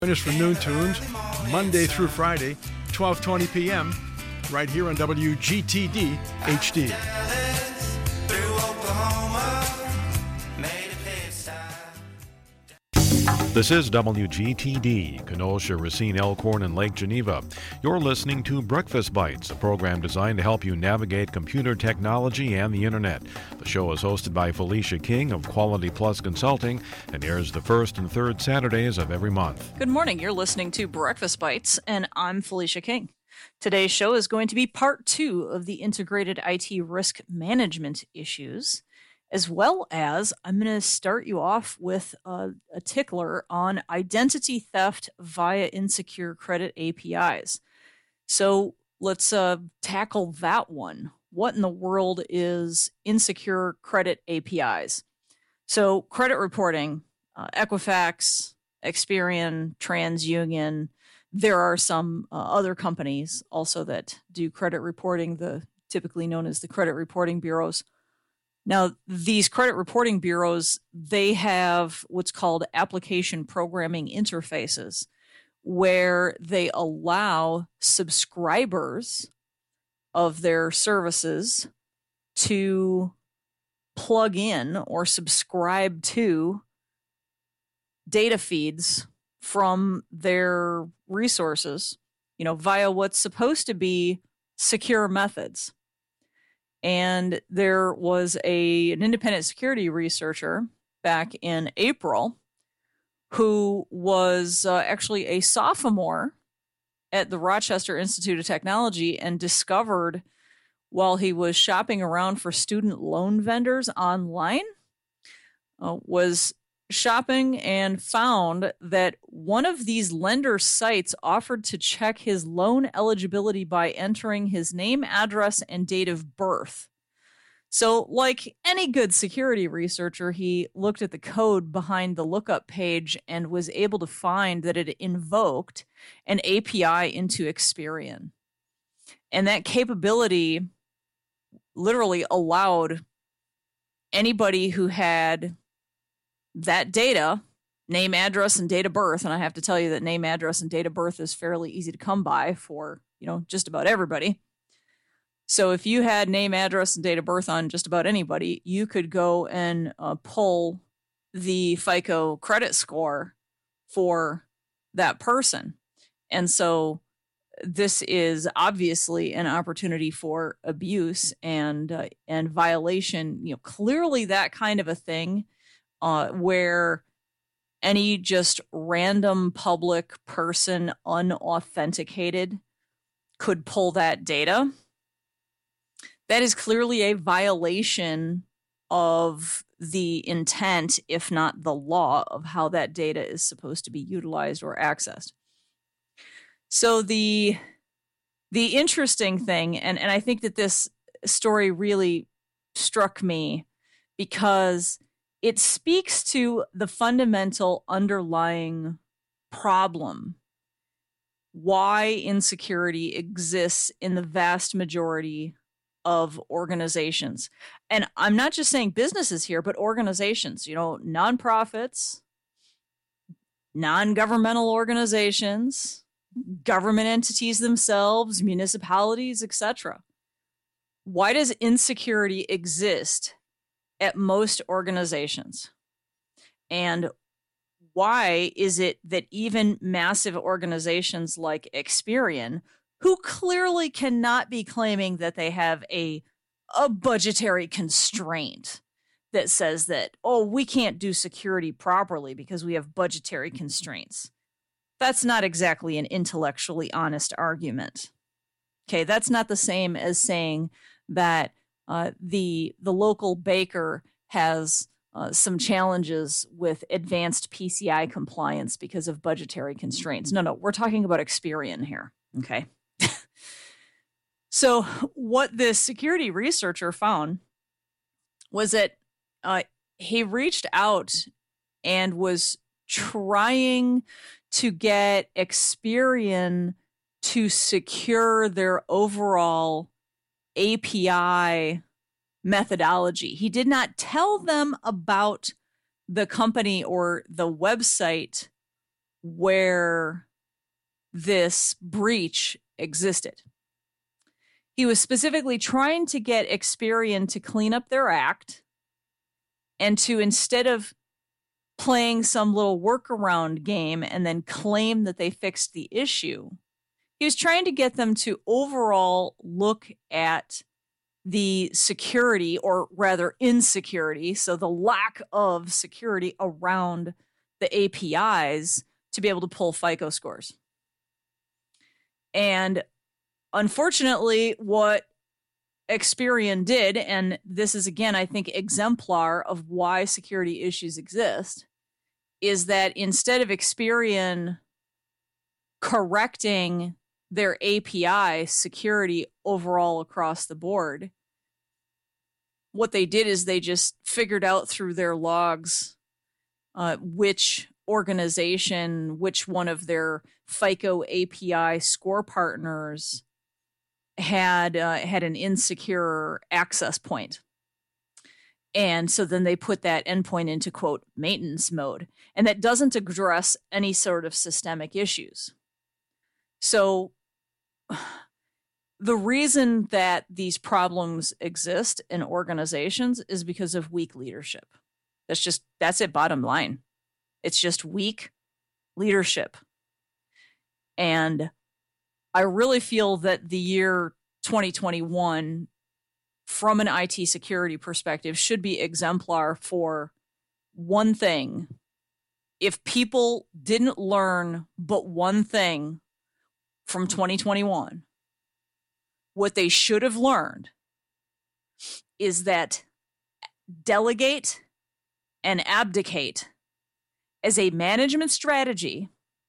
Join us for Noon Tunes, Monday through Friday, 12:20 p.m., right here on WGTD HD. This is WGTD, Kenosha, Racine, Elkhorn, and Lake Geneva. You're listening to Breakfast Bites, a program designed to help you navigate computer technology and the Internet. The show is hosted by Felicia King of Quality Plus Consulting and airs the first and third Saturdays of every month. Good morning. You're listening to Breakfast Bites, and I'm Felicia King. Today's show is going to be part 2 of the integrated IT risk management issues, as well as I'm going to start you off with a tickler on identity theft via insecure credit APIs. So let's tackle that one. What in the world is insecure credit APIs? So credit reporting, Equifax, Experian, TransUnion. There are some other companies also that do credit reporting, typically known as the credit reporting bureaus. Now, these credit reporting bureaus, they have what's called application programming interfaces, where they allow subscribers of their services to plug in or subscribe to data feeds from their resources, via what's supposed to be secure methods. And there was an independent security researcher back in April who was actually a sophomore at the Rochester Institute of Technology and discovered while he was shopping around for student loan vendors online, was shopping and found that one of these lender sites offered to check his loan eligibility by entering his name, address, and date of birth. So, like any good security researcher, he looked at the code behind the lookup page and was able to find that it invoked an API into Experian. And that capability literally allowed anybody who had that data, name, address, and date of birth, and I have to tell you that name, address, and date of birth is fairly easy to come by for, just about everybody. So if you had name, address, and date of birth on just about anybody, you could go and pull the FICO credit score for that person. And so this is obviously an opportunity for abuse and violation. Clearly that kind of a thing. Where any just random public person unauthenticated could pull that data. That is clearly a violation of the intent, if not the law, of how that data is supposed to be utilized or accessed. So the interesting thing, and I think that this story really struck me because it speaks to the fundamental underlying problem, why insecurity exists in the vast majority of organizations. And I'm not just saying businesses here, but organizations, nonprofits, non-governmental organizations, government entities themselves, municipalities, etc. Why does insecurity exist at most organizations? And why is it that even massive organizations like Experian, who clearly cannot be claiming that they have a budgetary constraint that says that, we can't do security properly because we have budgetary constraints. That's not exactly an intellectually honest argument. Okay, that's not the same as saying that the local baker has some challenges with advanced PCI compliance because of budgetary constraints. No, we're talking about Experian here, okay? So what this security researcher found was that he reached out and was trying to get Experian to secure their overall API methodology. He did not tell them about the company or the website where this breach existed. He was specifically trying to get Experian to clean up their act and to, instead of playing some little workaround game and then claim that they fixed the issue, he was trying to get them to overall look at the security, or rather insecurity, so the lack of security around the APIs to be able to pull FICO scores. And unfortunately, what Experian did, and this is again, I think, exemplar of why security issues exist, is that instead of Experian correcting their API security overall across the board, what they did is they just figured out through their logs which organization, which one of their FICO API score partners had an insecure access point. And so then they put that endpoint into, quote, maintenance mode. And that doesn't address any sort of systemic issues. So the reason that these problems exist in organizations is because of weak leadership. That's it, bottom line. It's just weak leadership. And I really feel that the year 2021, from an IT security perspective, should be exemplar for one thing. If people didn't learn but one thing from 2021, what they should have learned is that delegate and abdicate as a management strategy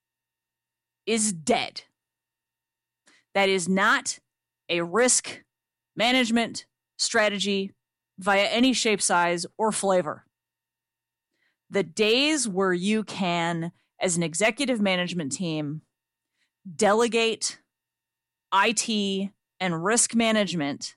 is dead. That is not a risk management strategy via any shape, size, or flavor. The days where you can, as an executive management team, delegate IT and risk management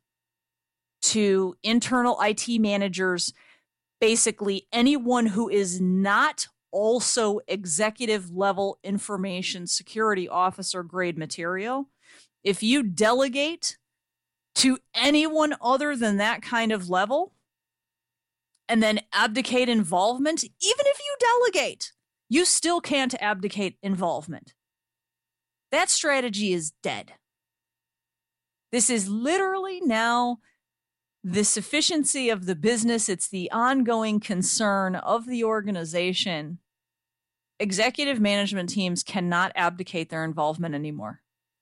to internal IT managers, basically anyone who is not also executive level information security officer grade material. If you delegate to anyone other than that kind of level and then abdicate involvement, even if you delegate, you still can't abdicate involvement. That strategy is dead. This is literally now the sufficiency of the business. It's the ongoing concern of the organization. Executive management teams cannot abdicate their involvement anymore.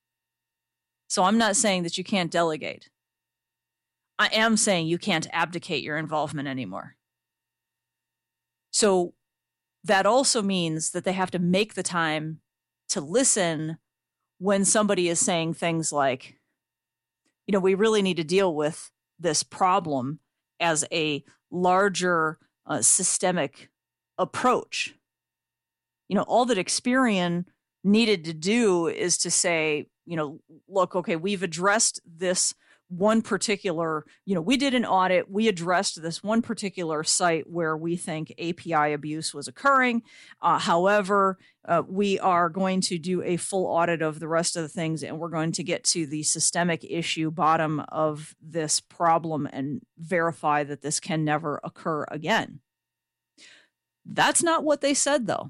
So I'm not saying that you can't delegate. I am saying you can't abdicate your involvement anymore. So that also means that they have to make the time to listen when somebody is saying things like, we really need to deal with this problem as a larger systemic approach. All that Experian needed to do is to say, look, okay, we've addressed this one particular, we did an audit, we addressed this one particular site where we think API abuse was occurring. However, we are going to do a full audit of the rest of the things, and we're going to get to the systemic issue bottom of this problem and verify that this can never occur again. That's not what they said, though.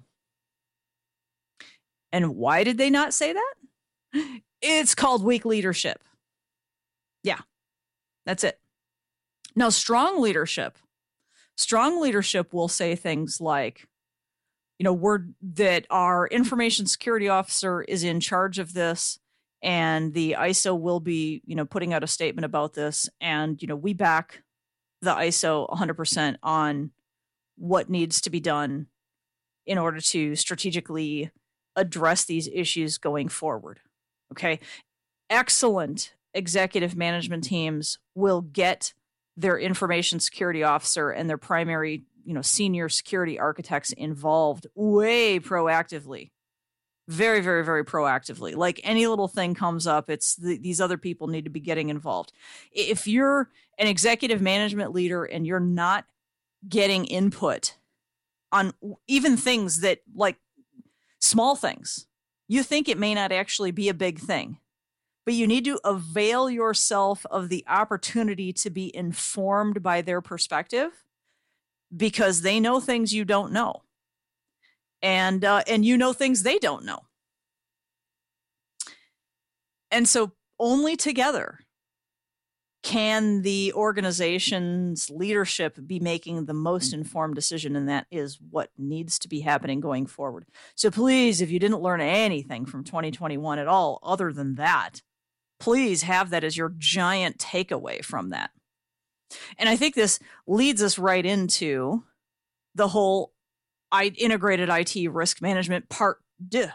And why did they not say that? It's called weak leadership. Yeah, that's it. Now, strong leadership will say things like, that our information security officer is in charge of this, and the ISO will be, putting out a statement about this, and, we back the ISO 100% on what needs to be done in order to strategically address these issues going forward. Okay. Excellent executive management teams will get their information security officer and their primary, senior security architects involved way proactively. Very, very, very proactively. Like any little thing comes up, it's these other people need to be getting involved. If you're an executive management leader and you're not getting input on even things that, like, small things. You think it may not actually be a big thing, but you need to avail yourself of the opportunity to be informed by their perspective because they know things you don't know. And you know things they don't know. And so only together can the organization's leadership be making the most informed decision, and that is what needs to be happening going forward. So please, if you didn't learn anything from 2021 at all other than that, please have that as your giant takeaway from that. And I think this leads us right into the whole integrated IT risk management part two.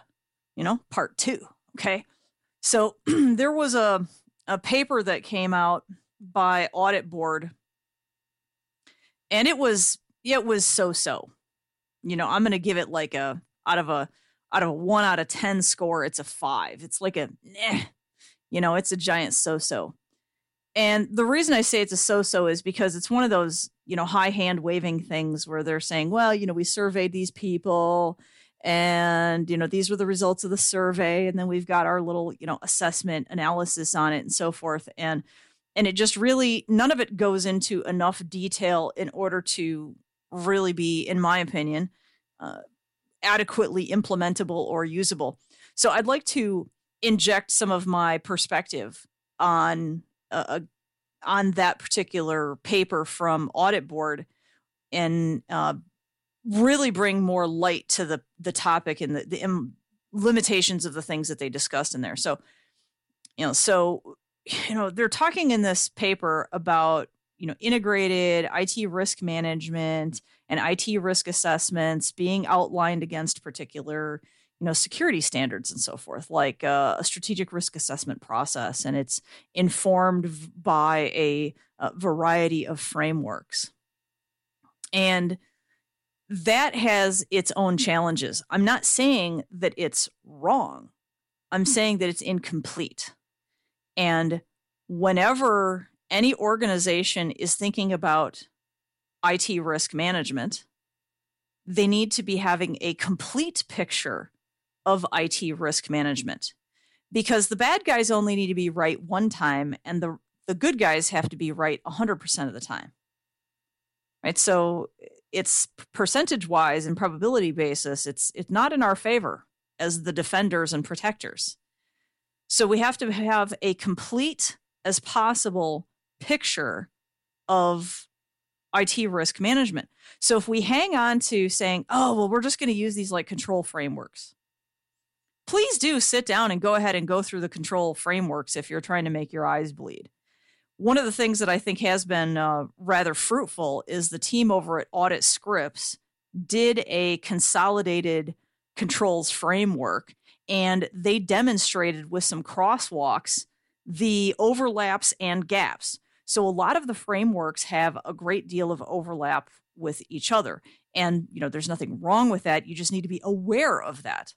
Okay. So there was a paper that came out by Audit Board, and it was so-so. I'm going to give it like out of a 1 out of 10 score, it's a 5. It's like a it's a giant so-so. And the reason I say it's a so-so is because it's one of those, high hand waving things where they're saying, well, we surveyed these people and, these were the results of the survey. And then we've got our little, assessment analysis on it and so forth. And it just really, none of it goes into enough detail in order to really be, in my opinion, adequately implementable or usable. So I'd like to inject some of my perspective on that particular paper from Audit Board and really bring more light to the topic and the limitations of the things that they discussed in there. So, they're talking in this paper about, integrated IT risk management and IT risk assessments being outlined against particular security standards and so forth, like a strategic risk assessment process, and it's informed by a variety of frameworks. And that has its own challenges. I'm not saying that it's wrong. I'm saying that it's incomplete. And whenever any organization is thinking about IT risk management, they need to be having a complete picture of IT risk management, because the bad guys only need to be right one time and the good guys have to be right 100% of the time. Right? So it's percentage wise and probability basis, it's not in our favor as the defenders and protectors. So we have to have a complete as possible picture of IT risk management. So if we hang on to saying, oh, well, we're just going to use these like control frameworks, please do sit down and go ahead and go through the control frameworks if you're trying to make your eyes bleed. One of the things that I think has been rather fruitful is the team over at Audit Scripts did a consolidated controls framework, and they demonstrated with some crosswalks the overlaps and gaps. So a lot of the frameworks have a great deal of overlap with each other. And, there's nothing wrong with that. You just need to be aware of that.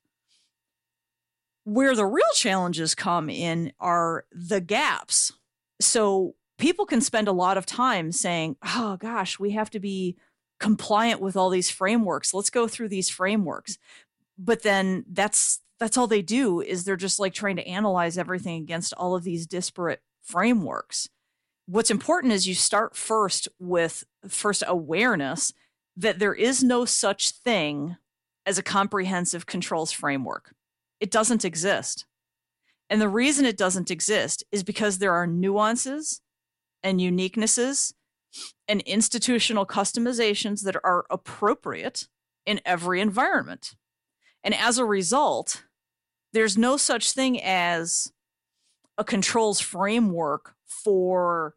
Where the real challenges come in are the gaps. So people can spend a lot of time saying, oh gosh, we have to be compliant with all these frameworks. Let's go through these frameworks. But then that's all they do is they're just like trying to analyze everything against all of these disparate frameworks. What's important is you start first with awareness that there is no such thing as a comprehensive controls framework. It doesn't exist. And the reason it doesn't exist is because there are nuances and uniquenesses and institutional customizations that are appropriate in every environment. And as a result, there's no such thing as a controls framework for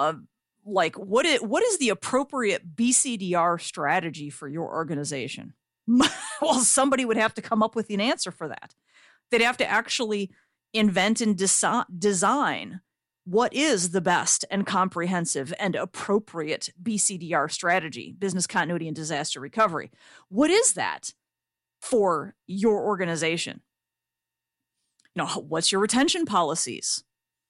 what is the appropriate BCDR strategy for your organization? Well, somebody would have to come up with an answer for that. They'd have to actually invent and design what is the best and comprehensive and appropriate BCDR strategy, business continuity and disaster recovery. What is that for your organization? What's your retention policies?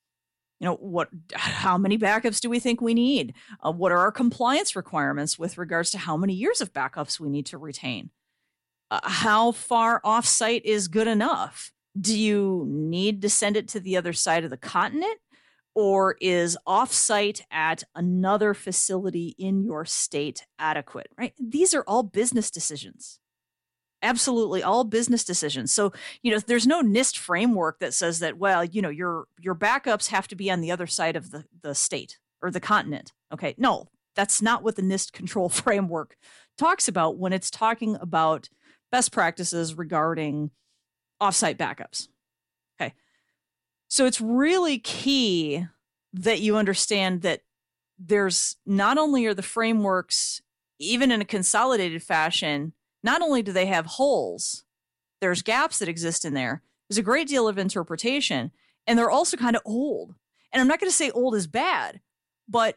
How many backups do we think we need? What are our compliance requirements with regards to how many years of backups we need to retain? How far offsite is good enough? Do you need to send it to the other side of the continent? Or is offsite at another facility in your state adequate, right? These are all business decisions. Absolutely all business decisions. So, there's no NIST framework that says that, well, your backups have to be on the other side of the state or the continent. Okay. No, that's not what the NIST control framework talks about when it's talking about best practices regarding offsite backups. Okay. So it's really key that you understand that there's not only are the frameworks, even in a consolidated fashion, not only do they have holes, there's gaps that exist in there. There's a great deal of interpretation, and they're also kind of old. And I'm not going to say old is bad, but,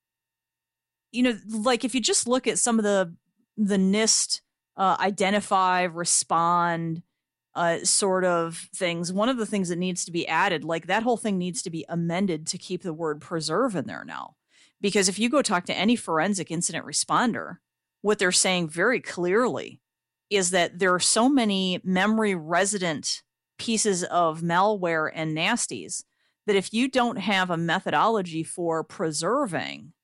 like if you just look at some of the NIST identify, respond, sort of things. One of the things that needs to be added, like that whole thing needs to be amended to keep the word preserve in there now. Because if you go talk to any forensic incident responder, what they're saying very clearly is that there are so many memory resident pieces of malware and nasties that if you don't have a methodology for preserving,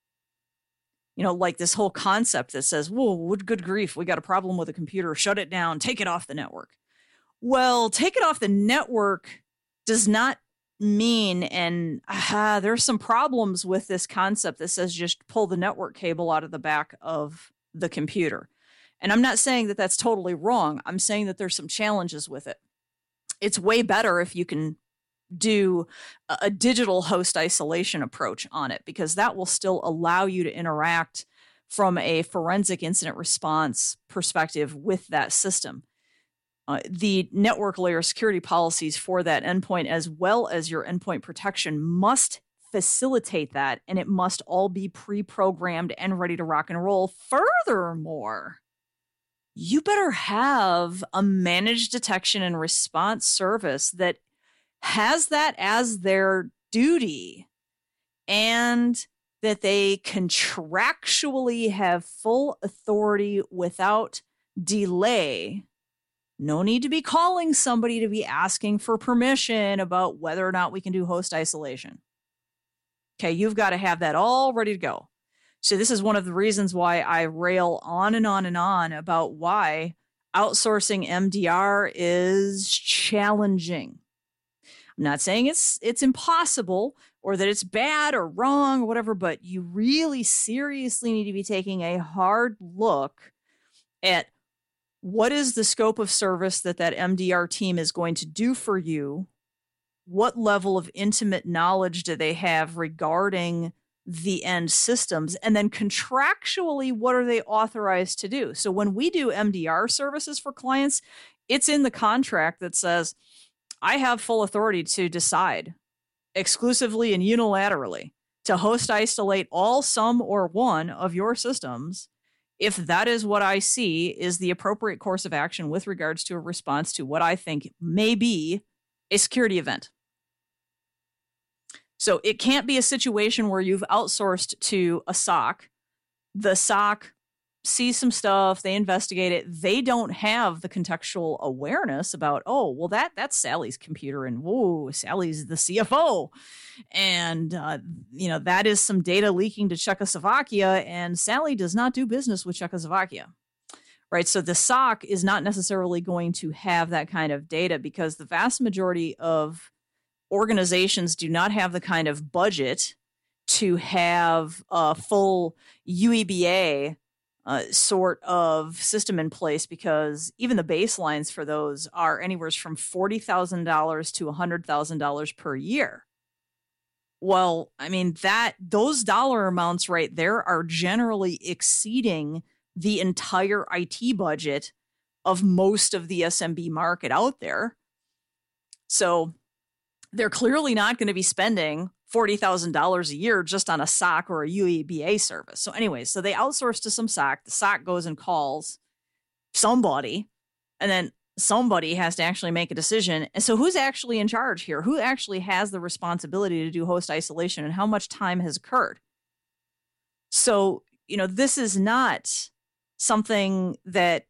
like this whole concept that says, whoa, good grief, we got a problem with a computer, shut it down, take it off the network. Well, take it off the network does not mean, and there's some problems with this concept that says just pull the network cable out of the back of the computer. And I'm not saying that that's totally wrong. I'm saying that there's some challenges with it. It's way better if you can do a digital host isolation approach on it, because that will still allow you to interact from a forensic incident response perspective with that system. The network layer security policies for that endpoint, as well as your endpoint protection, must facilitate that, and it must all be pre-programmed and ready to rock and roll. Furthermore, you better have a managed detection and response service that has that as their duty, and that they contractually have full authority without delay. No need to be calling somebody to be asking for permission about whether or not we can do host isolation. Okay, you've got to have that all ready to go. So this is one of the reasons why I rail on and on and on about why outsourcing MDR is challenging. I'm not saying it's impossible or that it's bad or wrong or whatever, but you really seriously need to be taking a hard look at what is the scope of service that MDR team is going to do for you? What level of intimate knowledge do they have regarding the end systems? And then contractually, what are they authorized to do? So when we do MDR services for clients, it's in the contract that says, I have full authority to decide exclusively and unilaterally to host isolate all, some, or one of your systems if that is what I see is the appropriate course of action with regards to a response to what I think may be a security event. So it can't be a situation where you've outsourced to a SOC. The SOC sees some stuff, they investigate it. They don't have the contextual awareness about, oh, well, that's Sally's computer, and whoa, Sally's the CFO. And, that is some data leaking to Czechoslovakia, and Sally does not do business with Czechoslovakia. Right. So the SOC is not necessarily going to have that kind of data, because the vast majority of organizations do not have the kind of budget to have a full UEBA sort of system in place, because even the baselines for those are anywhere from $40,000 to $100,000 per year. Well, I mean, those dollar amounts right there are generally exceeding the entire IT budget of most of the SMB market out there. So they're clearly not going to be spending $40,000 a year just on a SOC or a UEBA service. So anyways, so they outsource to some SOC. The SOC goes and calls somebody, and then somebody has to actually make a decision. And so who's actually in charge here? Who actually has the responsibility to do host isolation, and how much time has occurred? So, this is not something that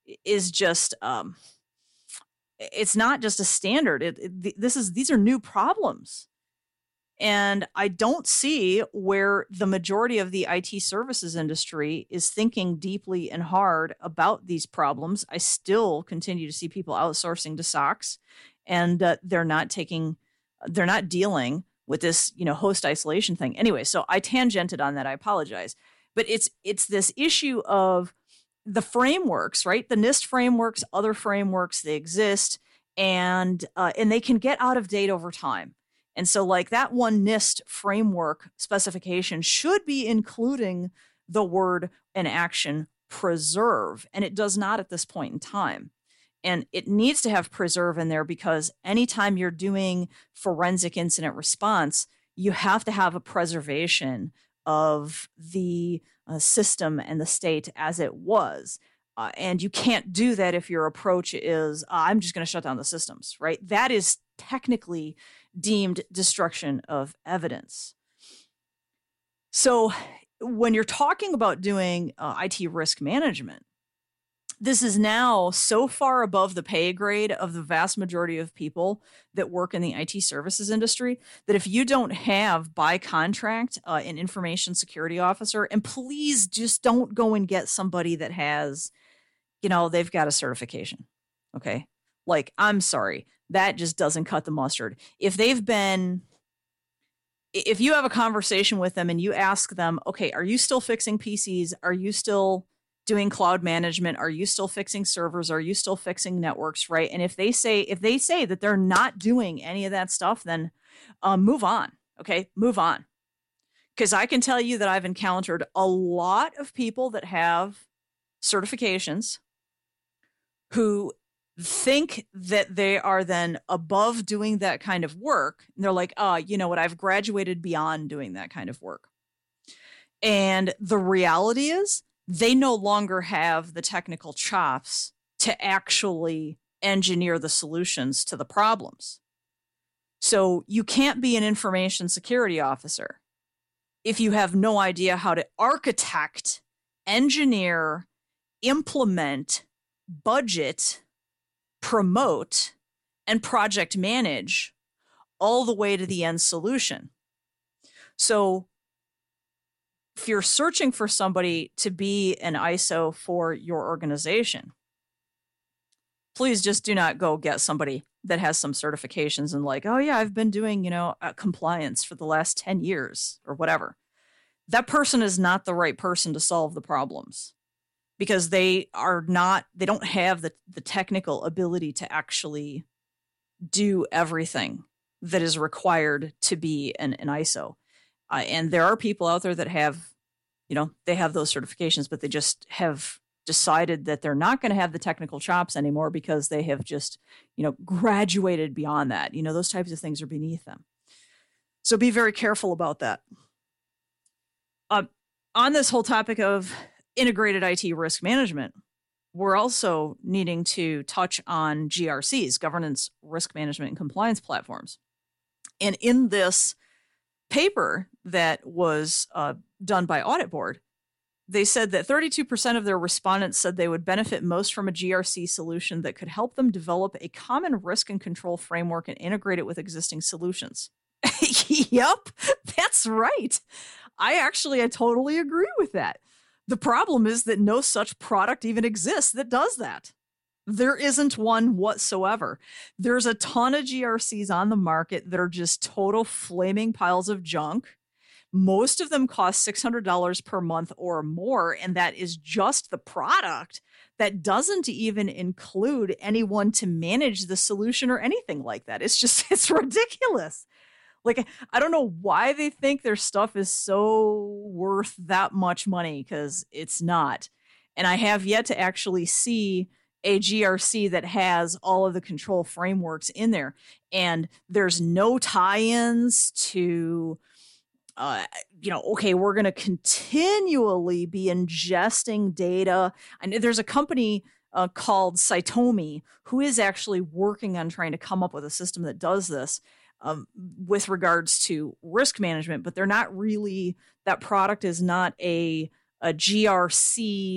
is just it's not just a standard. These are new problems. And I don't see where the majority of the IT services industry is thinking deeply and hard about these problems. I still continue to see people outsourcing to SOCs, and they're not dealing with this, host isolation thing. Anyway, so I tangented on that. I apologize. But it's this issue of the frameworks, right? The NIST frameworks, other frameworks, they exist, and they can get out of date over time. And so like that one NIST framework specification should be including the word and action preserve, and it does not at this point in time. And it needs to have preserve in there because anytime you're doing forensic incident response, you have to have a preservation of the system and the state as it was. And you can't do that if your approach is, I'm just going to shut down the systems, right? That is technically deemed destruction of evidence. So when you're talking about doing IT risk management, this is now so far above the pay grade of the vast majority of people that work in the IT services industry that if you don't have by contract an information security officer, and please just don't go and get somebody that has, they've got a certification. Okay. Like, I'm sorry, that just doesn't cut the mustard. If you have a conversation with them and you ask them, okay, are you still fixing PCs? Are you still doing cloud management? Are you still fixing servers? Are you still fixing networks? Right. And if they say that they're not doing any of that stuff, then move on. Okay. Move on. Because I can tell you that I've encountered a lot of people that have certifications who think that they are then above doing that kind of work. And they're like, you know what? I've graduated beyond doing that kind of work. And the reality is they no longer have the technical chops to actually engineer the solutions to the problems. So you can't be an information security officer if you have no idea how to architect, engineer, implement, budget, promote, and project manage all the way to the end solution. So if you're searching for somebody to be an ISO for your organization, please just do not go get somebody that has some certifications and like, oh yeah, I've been doing, compliance for the last 10 years or whatever. That person is not the right person to solve the problems because they don't have the technical ability to actually do everything that is required to be an ISO. And there are people out there that have, they have those certifications, but they just have decided that they're not going to have the technical chops anymore because they have just, graduated beyond that. Those types of things are beneath them. So be very careful about that. On this whole topic of integrated IT risk management, we're also needing to touch on GRCs, governance, risk management, and compliance platforms. And in this paper that was done by Audit Board, they said that 32% of their respondents said they would benefit most from a GRC solution that could help them develop a common risk and control framework and integrate it with existing solutions. Yep, that's right. I totally agree with that. The problem is that no such product even exists that does that. There isn't one whatsoever. There's a ton of GRCs on the market that are just total flaming piles of junk. Most of them cost $600 per month or more, and that is just the product. That doesn't even include anyone to manage the solution or anything like that. It's ridiculous. Like, I don't know why they think their stuff is so worth that much money, because it's not. And I have yet to actually see a GRC that has all of the control frameworks in there. And there's no tie-ins to, okay, we're going to continually be ingesting data. And there's a company called Cytomi who is actually working on trying to come up with a system that does this. With regards to risk management, but they're not really, that product is not a GRC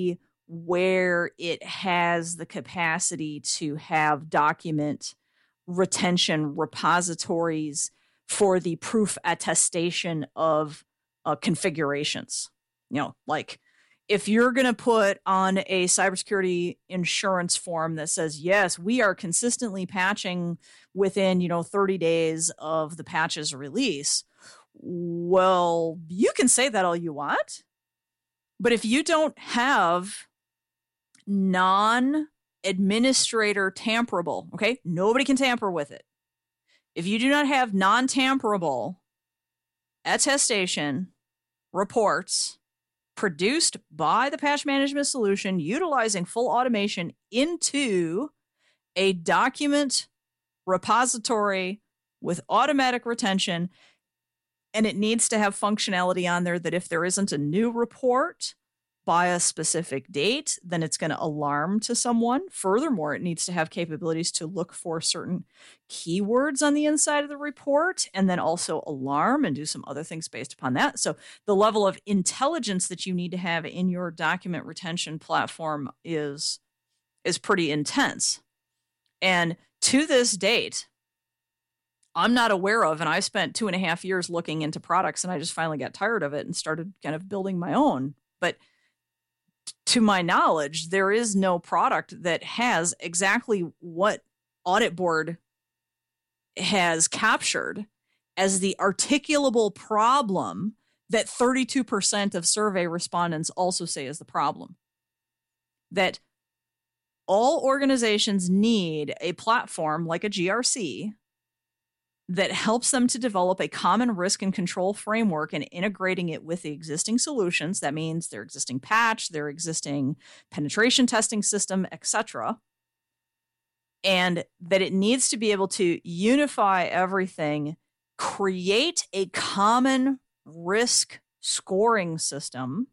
where it has the capacity to have document retention repositories for the proof attestation of configurations. Like if you're going to put on a cybersecurity insurance form that says, yes, we are consistently patching within, 30 days of the patch's release, well, you can say that all you want. But if you don't have non-administrator tamperable, okay, nobody can tamper with it. If you do not have non-tamperable attestation reports produced by the patch management solution utilizing full automation into a document repository with automatic retention, and it needs to have functionality on there that if there isn't a new report by a specific date, then it's going to alarm to someone. Furthermore, it needs to have capabilities to look for certain keywords on the inside of the report and then also alarm and do some other things based upon that. So the level of intelligence that you need to have in your document retention platform is pretty intense. And to this date, I'm not aware of, and I spent 2.5 years looking into products, and I just finally got tired of it and started kind of building my own. But to my knowledge, there is no product that has exactly what Audit Board has captured as the articulable problem that 32% of survey respondents also say is the problem. That all organizations need a platform like a GRC that helps them to develop a common risk and control framework and integrating it with the existing solutions. That means their existing patch, their existing penetration testing system, etc. And that it needs to be able to unify everything, create a common risk scoring system,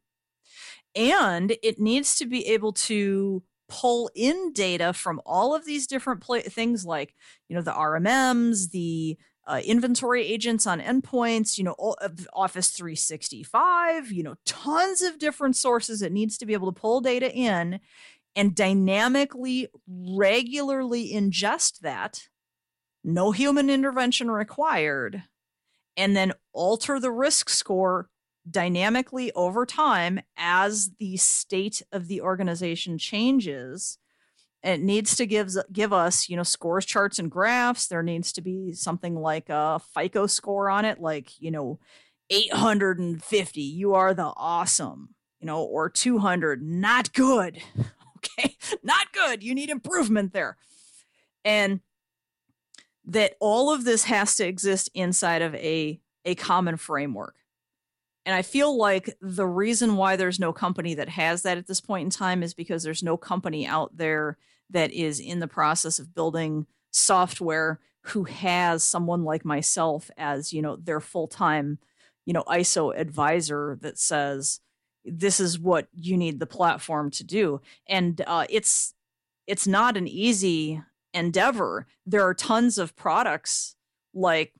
and it needs to be able to pull in data from all of these different things like, the RMMs, the inventory agents on endpoints, Office 365, tons of different sources. It needs to be able to pull data in and dynamically, regularly ingest that, no human intervention required, and then alter the risk score dynamically over time as the state of the organization changes. It needs to give us, scores, charts, and graphs. There needs to be something like a FICO score on it, like, 850, you are the awesome, or 200, not good. Okay, not good. You need improvement there. And that all of this has to exist inside of a common framework. And I feel like the reason why there's no company that has that at this point in time is because there's no company out there that is in the process of building software who has someone like myself as, their full-time, ISO advisor that says, this is what you need the platform to do. And it's not an easy endeavor. There are tons of products like,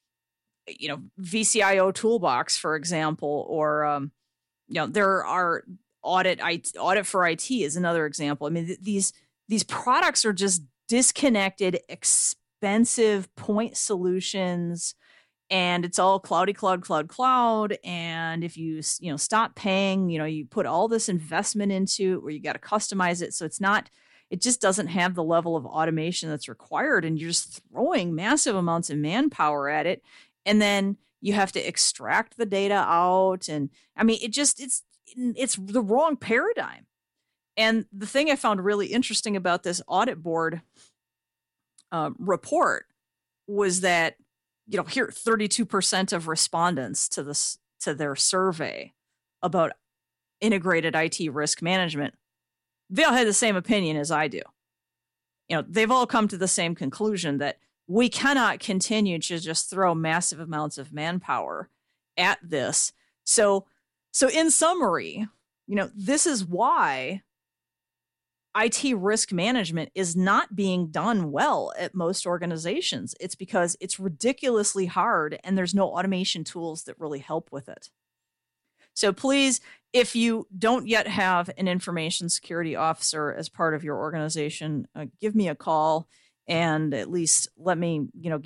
VCIO Toolbox, for example, or, there are Audit for IT is another example. I mean, these products are just disconnected, expensive point solutions, and it's all cloudy cloud. And if you stop paying, you put all this investment into it where you got to customize it. So it just doesn't have the level of automation that's required. And you're just throwing massive amounts of manpower at it. And then you have to extract the data out. And I mean, it's the wrong paradigm. And the thing I found really interesting about this Audit Board report was that, here 32% of respondents to their survey about integrated IT risk management, they all had the same opinion as I do. They've all come to the same conclusion that we cannot continue to just throw massive amounts of manpower at this. So in summary, this is why IT risk management is not being done well at most organizations. It's because it's ridiculously hard and there's no automation tools that really help with it. So please, if you don't yet have an information security officer as part of your organization, give me a call and at least let me,